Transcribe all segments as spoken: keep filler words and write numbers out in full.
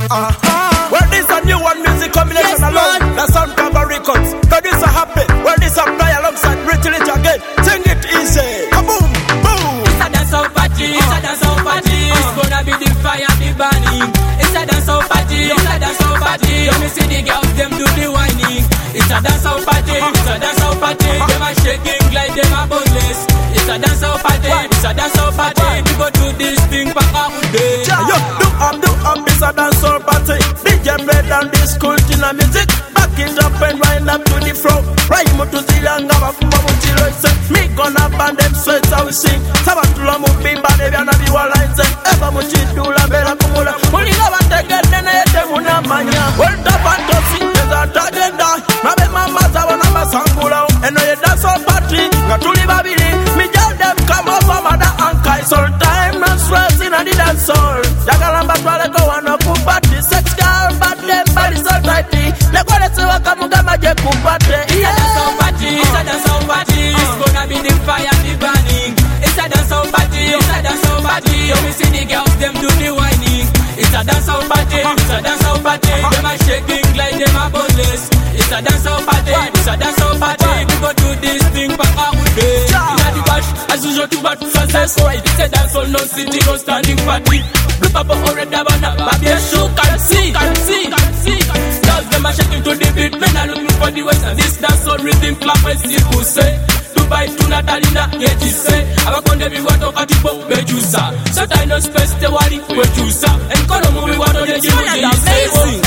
Uh-huh. Well, this a new one music combination yes, alone. The sound cover records. Producer happy. Well, this a fly alongside Rich Rich again. Sing it easy. Kaboom, boom. It's a dance out party. It's a dance out party. It's gonna be the fire, the burning. It's a dance out party. It's a dance out party. Let me see the girls them do the whining. It's a dance out party. It's a dance out party. Them a shaking like them a boneless. It's a dance out party. It's a dance out party. We go do this thing back out day. Yo, do up, do up. It's a dance out party. D J play down this cool in a music. Back it up and wind up to the front. Right mo to the young gaba kumba mutilo ise. Me gonna band them sweats how we sing. Sabatula mubimba de vyana biwa lines. Eva muchidula bela kumula. Mulinga bategende na yete muna manya. World up and to sing is a tagenda. Mabe mama zawa na basangula. Eno ye dance all party. Gatuli babili. Me tell them come over mother and kai. Soul time no stress in a the dance hall. Jagalamba twale go wana kupati. Sex girl but them body so tighty. Le kwa lesi waka mugama je kupati. It's a dance out party. It's a dance out party. It's gonna be the fire, the burning. It's a dance out party. It's a dance out party. Let me see the girls them do the whining. It's a dance out party. It's a dance out party. Them a shaking like them a boneless. It's a dance out party. It's a dance out party. We go do this thing back out day. Inna the bash, as usual to bat success. It's a dance all no city no standing party. Blue papa already banana, baby show can see, can see, can see. Girls them a shaking to the beat, men are looking for the west and this dance all rhythm clap and see who say. Dubai to Natalina, yeah she say. Abakonde bi wato katipo bejusa. So time no space te wali bejusa. And kono mu bi wato de jimu je say.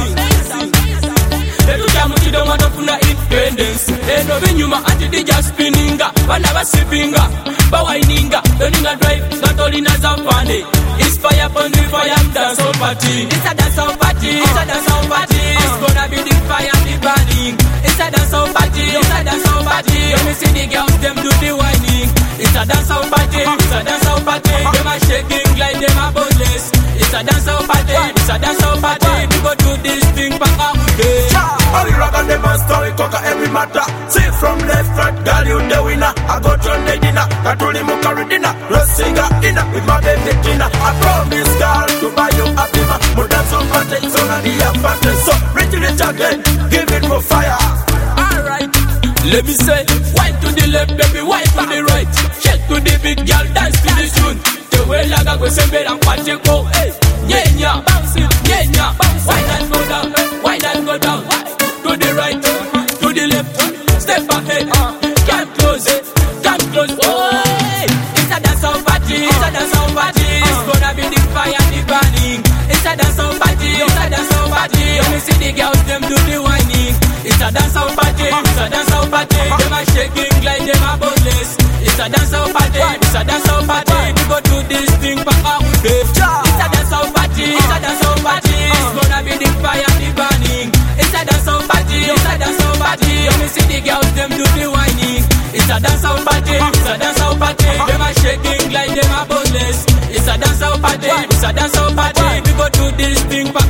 Edu jamu ti don't want to funa independence. Eno binyuma anti di just spinninga. Bana basipinga, bawaininga. Doninga drive, gatolina zapane. Inspire upon the fire, dance all party. It's a dance all party. It's a dance all party. It's gonna be the fire, the burning. It's a dance all party. It's a dance all party. Let me see the girls them do the whining. It's a dance all party. It's a dance all party. Them a shaking like them a boneless. It's a dance all party. It's a dance all party. We go do this thing back out day. All the rock and the story coca every matter. See from left, right, girl you the winner. I got your the dinner. Katuli mukari dinner. Rosiga dinner with my baby dinner. I promise girl to buy you a bima. More than some party, so na the party. So rich rich again, give it more fire. Alright, let me say, wine to the left, baby, wine to the right. Shake to the big girl, dance to the tune. The way laga go sembe and party go, hey, yeah yeah, bounce it, yeah yeah, bounce. Wine and go down, wine and go down. To the right, to the left, step ahead, come close, come close. Oh, hey. It's a dance out party, it's a dance out party. It's gonna be the fire, the burning. It's a dance out party, it's a dance out party. Let me see the girls them do the whining. It's a dance out party, it's a dance out party. Them a shaking like them a boneless. It's a dance out party, it's a dance out party. We go do this thing back out day. It's a dance out party, it's a dance out party. It's gonna be the fire, the burning. It's a dance out party, it's a dance out party. Let me see the girls them do the whining. It's a dance out party, it's a dance out party. Them a shaking like them a boneless. It's a dance out party, it's a dance out party. We go do this thing back